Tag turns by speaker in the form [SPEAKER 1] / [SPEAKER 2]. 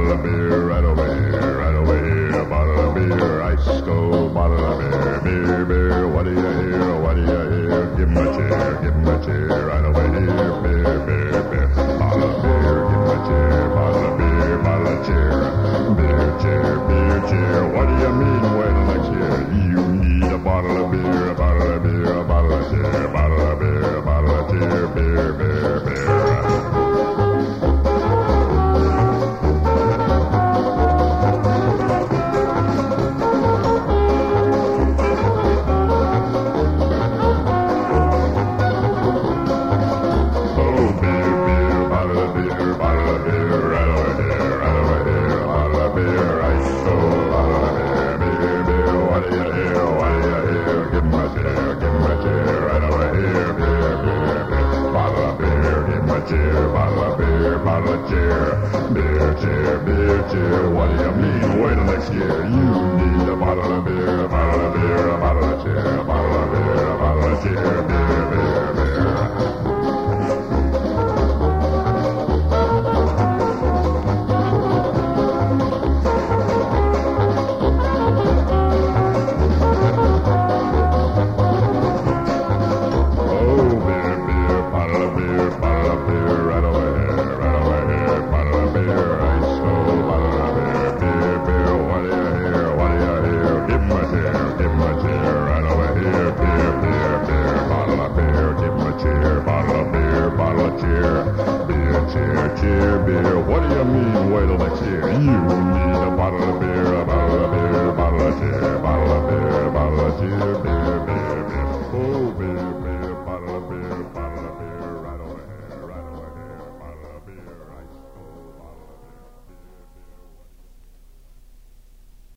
[SPEAKER 1] bottle of beer right over here, right over here. A bottle of beer, ice cold bottle of beer. Beer, beer, what do you hear? What do you hear? Give him a chair, give him a chair right over here. Beer, beer, beer. Bottle of beer, give him a chair. Bottle of beer, bottle of chair. Beer chair, beer chair. What do you mean wait till next year? You need a bottle of beer, a bottle of beer, a bottle of chair, bottle of beer, a bottle of chair. Beer, beer, beer. Beer chair, beer chair, what do you mean? Wait till next year. You